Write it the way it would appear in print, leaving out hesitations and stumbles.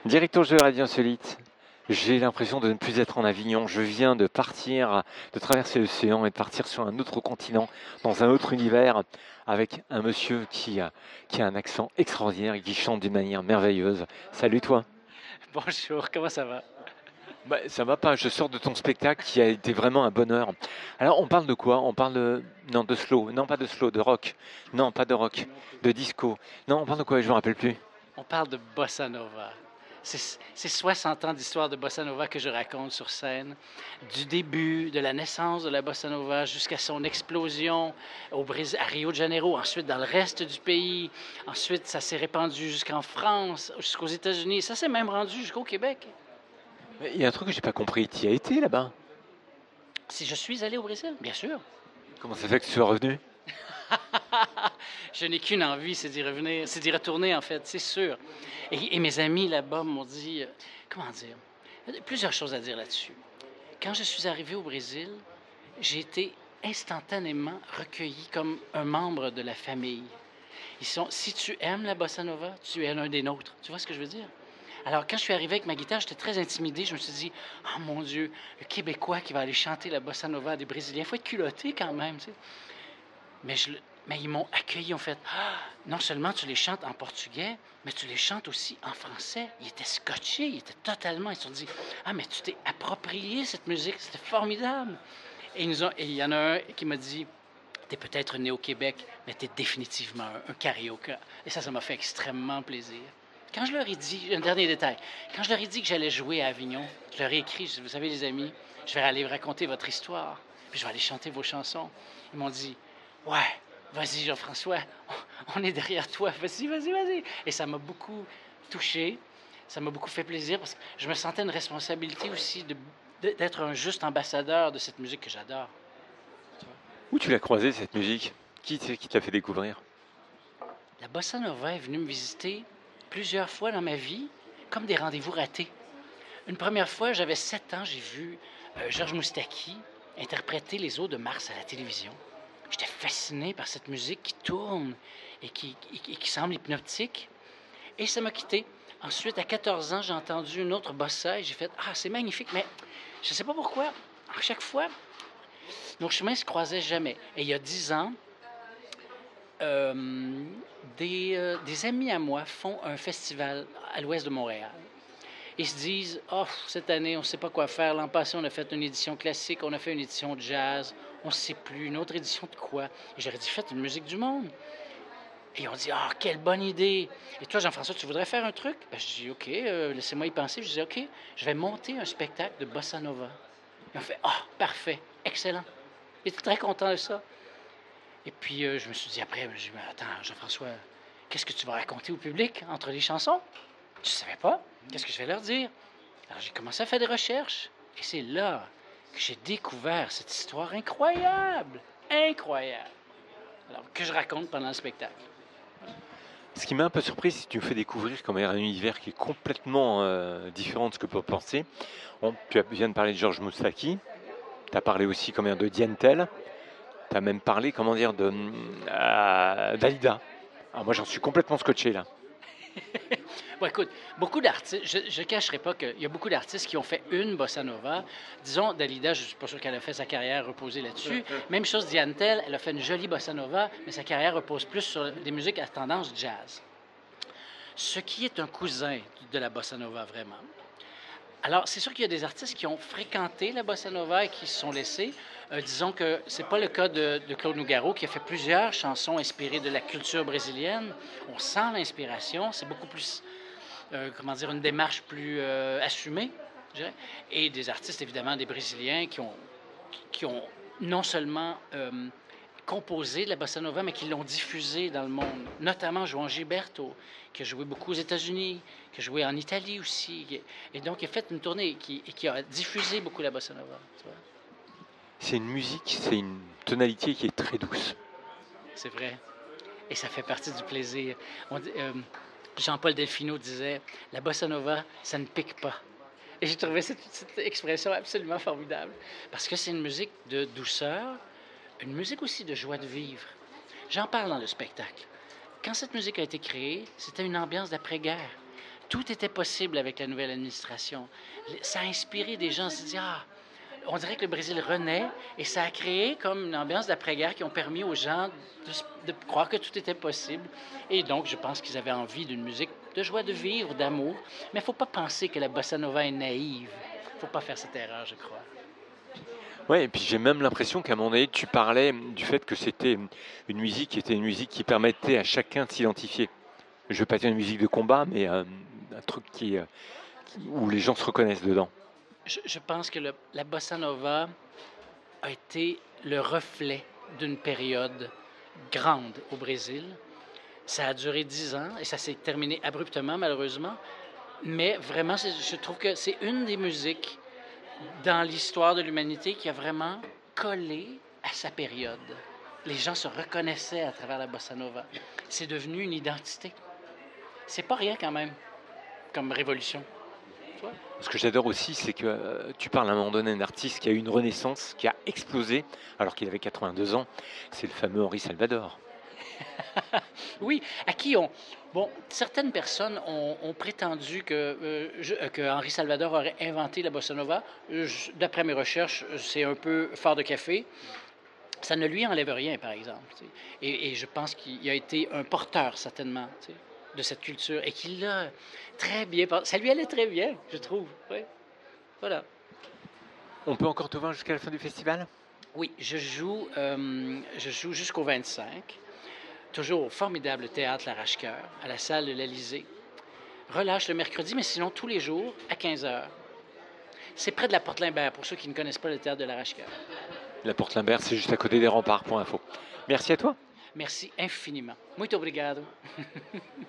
Directeur de Radio Insolite, j'ai l'impression de ne plus être en Avignon. Je viens de partir, de traverser l'océan et de partir sur un autre continent, dans un autre univers, avec un monsieur qui a un accent extraordinaire et qui chante d'une manière merveilleuse. Salut toi. Bonjour, comment ça va? Ça va pas, je sors de ton spectacle qui a été vraiment un bonheur. Alors on parle de quoi? On parle de... Non, de slow. Non, pas de slow, de rock. Non, pas de rock. De disco. Non, on parle de quoi? Je me rappelle plus. On parle de bossa nova. C'est 60 ans d'histoire de bossa nova que je raconte sur scène, du début de la naissance de la bossa nova jusqu'à son explosion au Brésil, à Rio de Janeiro, ensuite dans le reste du pays. Ensuite, ça s'est répandu jusqu'en France, jusqu'aux États-Unis. Ça s'est même rendu jusqu'au Québec. Mais il y a un truc que j'ai pas compris. Tu y as été là-bas? Si je suis allé au Brésil, bien sûr. Comment ça fait que tu sois revenu? Je n'ai qu'une envie, c'est d'y revenir, c'est d'y retourner en fait, c'est sûr. Et mes amis là-bas m'ont dit, comment dire, il y a plusieurs choses à dire là-dessus. Quand je suis arrivé au Brésil, j'ai été instantanément recueilli comme un membre de la famille. Si tu aimes la bossa nova, tu es l'un des nôtres. Tu vois ce que je veux dire? Alors, quand je suis arrivé avec ma guitare, j'étais très intimidé. Je me suis dit, oh mon Dieu, le Québécois qui va aller chanter la bossa nova à des Brésiliens, il faut être culotté quand même, tu sais. Mais, mais ils m'ont accueilli, ils ont fait ah, non seulement tu les chantes en portugais, mais tu les chantes aussi en français. Ils étaient scotchés, ils étaient totalement. Ils se sont dit ah, mais tu t'es approprié cette musique, c'était formidable. Et il y en a un qui m'a dit t'es peut-être né au Québec, mais t'es définitivement un carioca. Et ça m'a fait extrêmement plaisir. Quand je leur ai dit, un dernier détail, quand je leur ai dit que j'allais jouer à Avignon, je leur ai écrit, vous savez les amis, je vais aller raconter votre histoire, puis je vais aller chanter vos chansons. Ils m'ont dit ouais, vas-y Jean-François, on est derrière toi, vas-y. Et ça m'a beaucoup touché, ça m'a beaucoup fait plaisir parce que je me sentais une responsabilité aussi d'être un juste ambassadeur de cette musique que j'adore. Où tu l'as croisé cette musique? Qui c'est qui te l'a fait découvrir? La bossa nova est venue me visiter plusieurs fois dans ma vie, comme des rendez-vous ratés. Une première fois, j'avais 7 ans, j'ai vu Georges Moustaki interpréter Les Eaux de Mars à la télévision. J'étais fasciné par cette musique qui tourne et qui semble hypnotique. Et ça m'a quitté. Ensuite, à 14 ans, j'ai entendu une autre bossa et j'ai fait ah, c'est magnifique, mais je ne sais pas pourquoi. À chaque fois, nos chemins ne se croisaient jamais. Et il y a 10 ans, des amis à moi font un festival à l'ouest de Montréal. Ils se disent oh, cette année, on ne sait pas quoi faire. L'an passé, on a fait une édition classique, on a fait une édition de jazz, on ne sait plus, une autre édition de quoi. Et j'aurais dit faites une musique du monde. Et on dit ah, quelle bonne idée. Et toi, Jean-François, tu voudrais faire un truc? Ben, je dis OK, laissez-moi y penser. Puis je dis OK, je vais monter un spectacle de bossa nova. Ils ont fait ah, parfait, excellent. J'étais très content de ça. Et puis, je me suis dit après, je dis, mais attends, Jean-François, qu'est-ce que tu vas raconter au public entre les chansons? Je ne savais pas. Qu'est-ce que je vais leur dire? Alors, j'ai commencé à faire des recherches. Et c'est là que j'ai découvert cette histoire incroyable. Incroyable. Alors, que je raconte pendant le spectacle. Ce qui m'a un peu surpris, c'est que tu me fais découvrir comme un univers qui est complètement différent de ce que peut penser. Tu viens de parler de Georges Moustaki, tu as parlé aussi comme de Diane Tell, tu as même parlé, comment dire, de Dalida. Alors moi j'en suis complètement scotché là. Bon, écoute, beaucoup d'artistes, je ne cacherai pas qu'il y a beaucoup d'artistes qui ont fait une bossa nova. Disons, Dalida, je ne suis pas sûr qu'elle a fait sa carrière reposer là-dessus. Même chose, Diane Tell, elle a fait une jolie bossa nova, mais sa carrière repose plus sur des musiques à tendance jazz. Ce qui est un cousin de la bossa nova, vraiment. Alors, c'est sûr qu'il y a des artistes qui ont fréquenté la bossa nova et qui se sont laissés. Disons que c'est pas le cas de Claude Nougaro, qui a fait plusieurs chansons inspirées de la culture brésilienne. On sent l'inspiration, c'est beaucoup plus, comment dire, une démarche plus assumée, je dirais. Et des artistes, évidemment, des Brésiliens qui ont non seulement composé de la bossa nova, mais qui l'ont diffusée dans le monde. Notamment João Gilberto, qui a joué beaucoup aux États-Unis, qui a joué en Italie aussi. Et donc, il a fait une tournée qui a diffusé beaucoup la bossa nova. Tu vois? C'est une musique, c'est une tonalité qui est très douce. C'est vrai. Et ça fait partie du plaisir. Jean-Paul Delfino disait « La bossa nova, ça ne pique pas ». Et j'ai trouvé cette expression absolument formidable. Parce que c'est une musique de douceur, une musique aussi de joie de vivre. J'en parle dans le spectacle. Quand cette musique a été créée, c'était une ambiance d'après-guerre. Tout était possible avec la nouvelle administration. Ça a inspiré des gens à se dire, ah, on dirait que le Brésil renaît et ça a créé comme une ambiance d'après-guerre qui ont permis aux gens de croire que tout était possible. Et donc, je pense qu'ils avaient envie d'une musique de joie de vivre, d'amour. Mais il ne faut pas penser que la bossa nova est naïve. Il ne faut pas faire cette erreur, je crois. Ouais, et puis j'ai même l'impression qu'à un moment donné, tu parlais du fait que c'était une musique qui était une musique qui permettait à chacun de s'identifier. Je ne veux pas dire une musique de combat, mais un truc où les gens se reconnaissent dedans. Je pense que la bossa nova a été le reflet d'une période grande au Brésil. Ça a duré 10 ans et ça s'est terminé abruptement, malheureusement. Mais vraiment, je trouve que c'est une des musiques dans l'histoire de l'humanité qui a vraiment collé à sa période. Les gens se reconnaissaient à travers la bossa nova. C'est devenu une identité. C'est pas rien quand même, comme révolution. Ce que j'adore aussi, c'est que tu parles à un moment donné d'un artiste qui a eu une renaissance, qui a explosé, alors qu'il avait 82 ans. C'est le fameux Henri Salvador. Oui, à qui on... Bon, certaines personnes ont prétendu que Henri Salvador aurait inventé la bossa nova. D'après mes recherches, c'est un peu fort de café. Ça ne lui enlève rien, par exemple. Et je pense qu'il a été un porteur, certainement, de cette culture et qu'il l'a très bien... Ça lui allait très bien, je trouve. Oui. Voilà. On peut encore te voir jusqu'à la fin du festival? Oui, je joue jusqu'au 25. Toujours au formidable théâtre L'Arrache-Cœur, à la salle de l'Élysée. Relâche le mercredi, mais sinon tous les jours à 15h. C'est près de la Porte Limbert, pour ceux qui ne connaissent pas le théâtre de l'Arrache-Cœur. La Porte Limbert, c'est juste à côté des remparts, pour info. Merci à toi. Merci infiniment. Muito obrigado.